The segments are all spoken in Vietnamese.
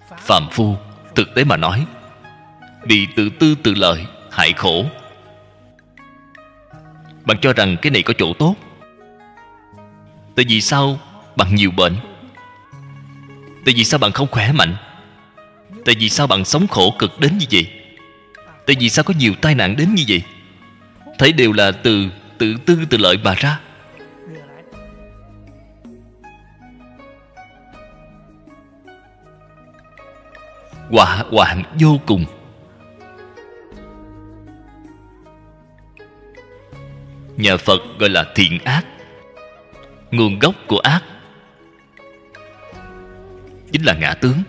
Phàm phu thực tế mà nói, bị tự tư tự lợi hại khổ. Bạn cho rằng cái này có chỗ tốt, tại vì sao bạn nhiều bệnh? Tại vì sao bạn không khỏe mạnh? Tại vì sao bạn sống khổ cực đến như vậy? Tại vì sao có nhiều tai nạn đến như vậy? Thấy đều là từ tự tư tự lợi mà ra. Họa hoạn vô cùng. Nhà Phật gọi là thiện ác. Nguồn gốc của ác chính là ngã tướng.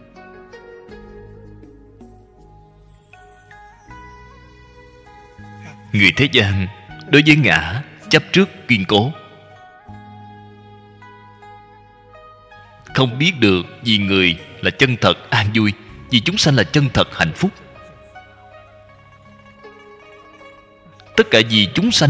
Người thế gian đối với ngã chấp trước kiên cố, không biết được vì người là chân thật an vui, vì chúng sanh là chân thật hạnh phúc. Tất cả vì chúng sanh.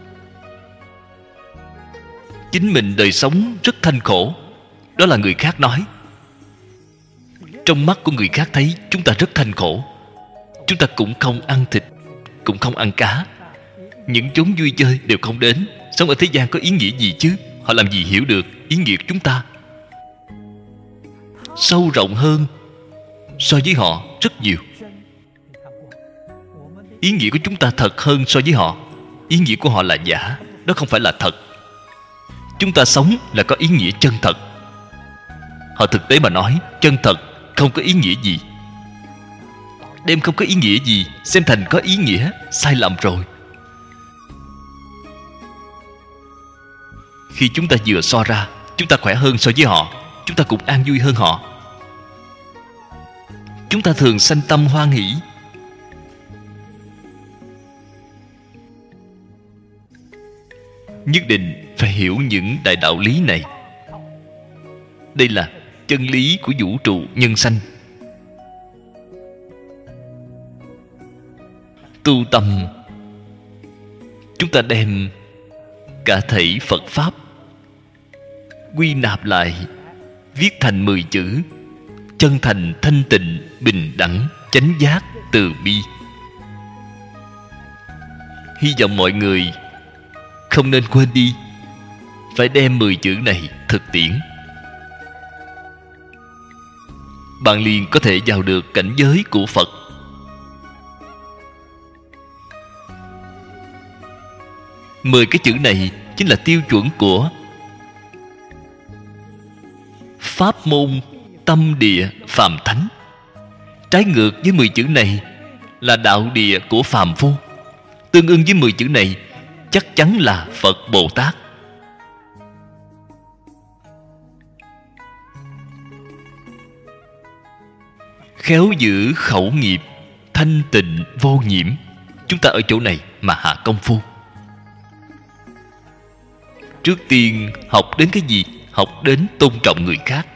Chính mình đời sống rất thanh khổ, đó là người khác nói. Trong mắt của người khác thấy chúng ta rất thanh khổ. Chúng ta cũng không ăn thịt, cũng không ăn cá, những chốn vui chơi đều không đến. Sống ở thế gian có ý nghĩa gì chứ? Họ làm gì hiểu được ý nghĩa của chúng ta sâu rộng hơn so với họ rất nhiều. Ý nghĩa của chúng ta thật hơn so với họ. Ý nghĩa của họ là giả, đó không phải là thật. Chúng ta sống là có ý nghĩa chân thật. Họ thực tế mà nói, chân thật không có ý nghĩa gì. Đem không có ý nghĩa gì xem thành có ý nghĩa, sai lầm rồi. Khi chúng ta vừa so ra, chúng ta khỏe hơn so với họ, chúng ta cũng an vui hơn họ. Chúng ta thường sanh tâm hoan hỷ. Nhất định phải hiểu những đại đạo lý này. Đây là chân lý của vũ trụ nhân sanh. Tu tâm, chúng ta đem cả thảy Phật Pháp quy nạp lại, viết thành 10 chữ: chân thành, thanh tịnh, bình đẳng, chánh giác, từ bi. Hy vọng mọi người không nên quên đi, phải đem 10 chữ này thực tiễn. Bạn liền có thể vào được cảnh giới của Phật. Mười cái chữ này chính là tiêu chuẩn của pháp môn tâm địa phàm thánh. Trái ngược với 10 chữ này là đạo địa của phàm phu. Tương ưng với 10 chữ này chắc chắn là Phật Bồ Tát. Khéo giữ khẩu nghiệp, thanh tịnh vô nhiễm. Chúng ta ở chỗ này mà hạ công phu. Trước tiên học đến cái gì? Học đến tôn trọng người khác,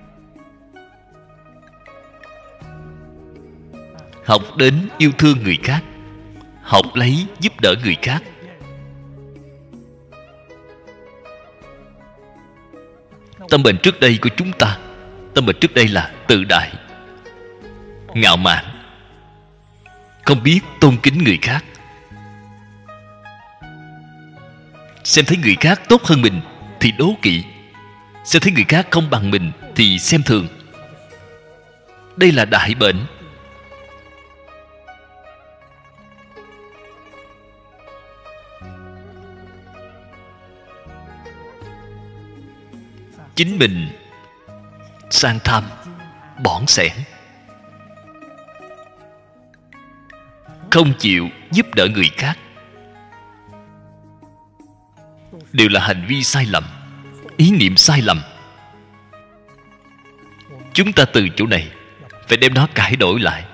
học đến yêu thương người khác, học lấy giúp đỡ người khác. Tâm bệnh trước đây của chúng ta, tâm bệnh trước đây là tự đại, ngạo mạn, không biết tôn kính người khác. Xem thấy người khác tốt hơn mình thì đố kỵ, xem thấy người khác không bằng mình thì xem thường. Đây là đại bệnh. Chính mình sang tham, bỏn sẻn, không chịu giúp đỡ người khác, đều là hành vi sai lầm, ý niệm sai lầm. Chúng ta từ chỗ này phải đem nó cải đổi lại.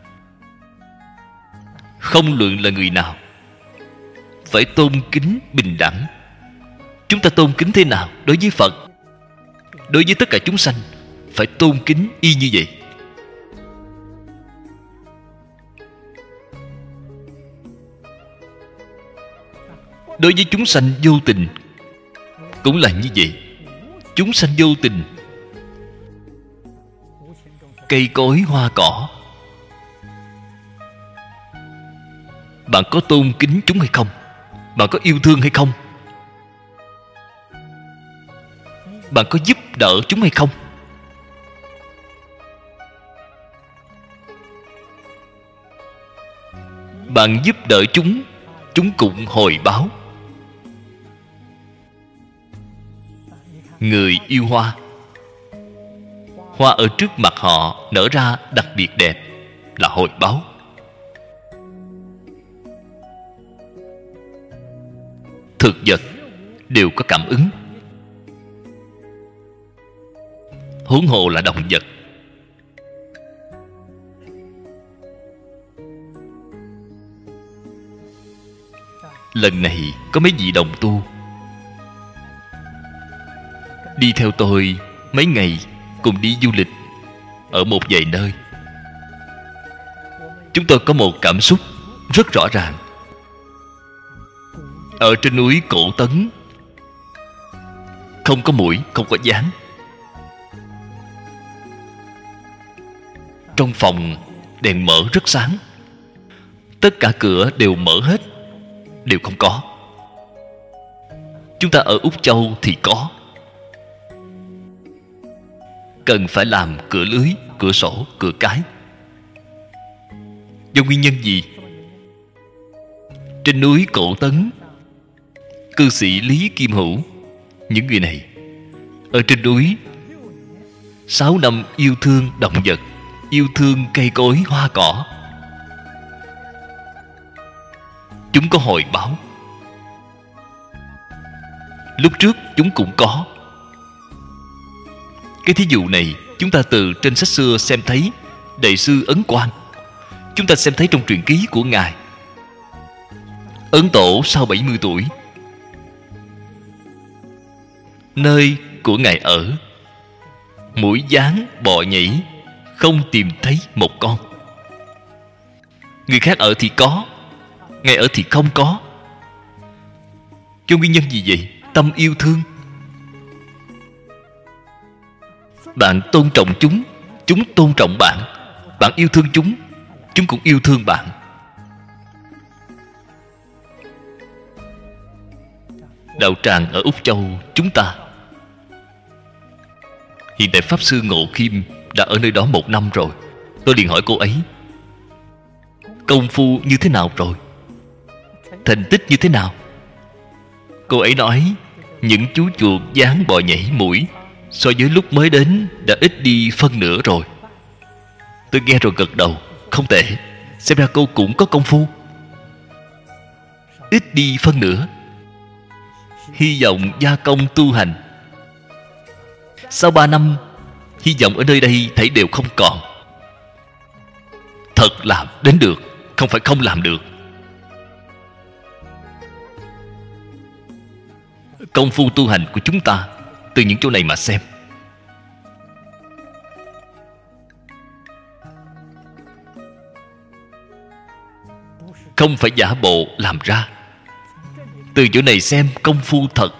Không luận là người nào, phải tôn kính bình đẳng. Chúng ta tôn kính thế nào đối với Phật, đối với tất cả chúng sanh, phải tôn kính y như vậy. Đối với chúng sanh vô tình cũng là như vậy. Chúng sanh vô tình cây cối hoa cỏ. Bạn có tôn kính chúng hay không? Bạn có yêu thương hay không? Bạn có giúp đỡ chúng hay không? Bạn giúp đỡ chúng, chúng cũng hồi báo. Người yêu hoa, hoa ở trước mặt họ nở ra đặc biệt đẹp, là hồi báo. Thực vật đều có cảm ứng, huống hồ là động vật. Lần này có mấy vị đồng tu đi theo tôi mấy ngày, cùng đi du lịch ở một vài nơi. Chúng tôi có một cảm xúc rất rõ ràng. Ở trên núi Cổ Tấn không có muỗi, không có gián. Trong phòng đèn mở rất sáng, tất cả cửa đều mở hết, đều không có. Chúng ta ở Úc Châu thì có. Cần phải làm cửa lưới, cửa sổ, cửa cái. Do nguyên nhân gì? Trên núi Cổ Tấn, cư sĩ Lý Kim Hữu, những người này ở trên núi 6 năm yêu thương động vật, yêu thương cây cối hoa cỏ. Chúng có hồi báo. Lúc trước chúng cũng có. Cái thí dụ này chúng ta từ trên sách xưa xem thấy. Đại sư Ấn Quang, chúng ta xem thấy trong truyện ký của Ngài. Ấn Tổ sau 70 tuổi, nơi của Ngài ở, muỗi gián bọ nhảy, không tìm thấy một con. Người khác ở thì có, Ngài ở thì không có. Do nguyên nhân gì vậy? Tâm yêu thương. Bạn tôn trọng chúng, chúng tôn trọng bạn. Bạn yêu thương chúng, chúng cũng yêu thương bạn. Đạo tràng ở Úc Châu chúng ta, hiện tại Pháp Sư Ngộ Khiêm đã ở nơi đó 1 năm rồi. Tôi liền hỏi cô ấy công phu như thế nào rồi, thành tích như thế nào. Cô ấy nói những chú chuột gián bọ nhảy muỗi so với lúc mới đến đã ít đi phân nửa rồi. Tôi nghe rồi gật đầu. Không tệ, xem ra cô cũng có công phu. Ít đi phân nửa. Hy vọng gia công tu hành. Sau 3 năm, hy vọng ở nơi đây thảy đều không còn. Thật làm đến được, không phải không làm được. Công phu tu hành của chúng ta từ những chỗ này mà xem. Không phải giả bộ làm ra. Từ chỗ này xem công phu thật.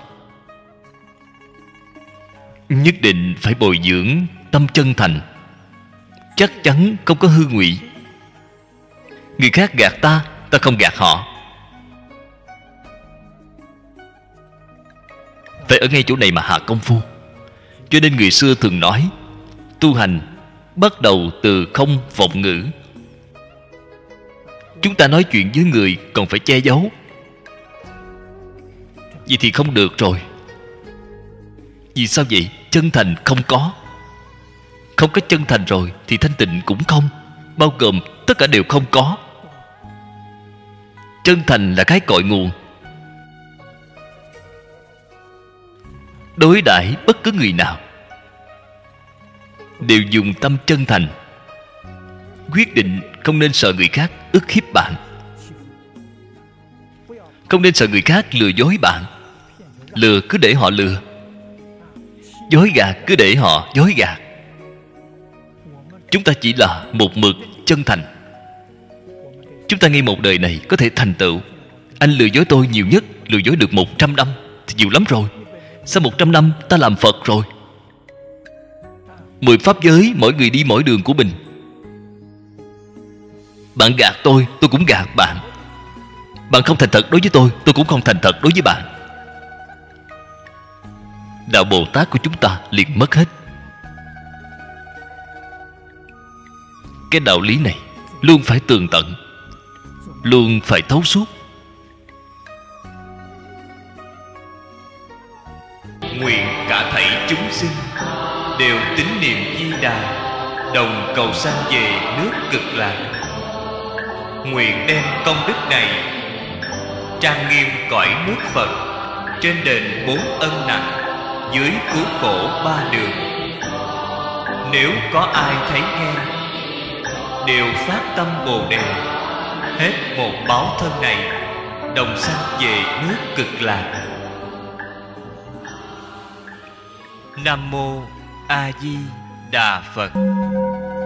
Nhất định phải bồi dưỡng tâm chân thành, chắc chắn không có hư ngụy. Người khác gạt ta, ta không gạt họ. Phải ở ngay chỗ này mà hạ công phu. Cho nên người xưa thường nói tu hành bắt đầu từ không vọng ngữ. Chúng ta nói chuyện với người còn phải che giấu, vậy thì không được rồi. Vì sao vậy? Chân thành không có. Không có chân thành rồi thì thanh tịnh cũng không, bao gồm tất cả đều không có. Chân thành là cái cội nguồn. Đối đãi bất cứ người nào đều dùng tâm chân thành, quyết định không nên sợ người khác ức hiếp bạn, không nên sợ người khác lừa dối bạn. Lừa cứ để họ lừa, dối gạt cứ để họ dối gạt. Chúng ta chỉ là một mực chân thành. Chúng ta ngay một đời này có thể thành tựu. Anh lừa dối tôi nhiều nhất lừa dối được 100 năm thì nhiều lắm rồi. Sau 100 năm ta làm Phật rồi. 10 pháp giới, mỗi người đi mỗi đường của mình. Bạn gạt tôi cũng gạt bạn. Bạn không thành thật đối với tôi cũng không thành thật đối với bạn. Đạo Bồ Tát của chúng ta liền mất hết. Cái đạo lý này luôn phải tường tận, luôn phải thấu suốt. Nguyện cả thảy chúng sinh đều tín niệm Di Đà, đồng cầu sanh về nước Cực Lạc. Nguyện đem công đức này trang nghiêm cõi nước Phật, trên đền 4 ân nặng, dưới cứu khổ 3 đường. Nếu có ai thấy nghe, đều phát tâm Bồ Đề, hết một báo thân này, đồng sanh về nước Cực Lạc. Nam Mô A Di Đà Phật.